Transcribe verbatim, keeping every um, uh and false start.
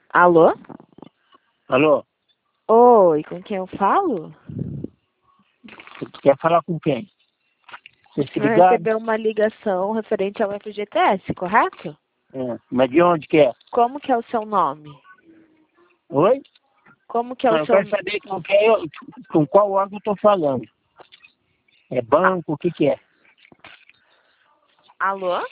Alô? Alô? Oi, com quem eu falo? Você quer falar com quem? Você O se senhor ligar? recebeu uma ligação referente ao F G T S, correto? É. Mas de onde que é? Como que é o seu nome? Oi? Como que é Não, o eu seu... quero saber com, quem eu, com qual órgão eu estou falando. É Ah, banco? O que que é? alô?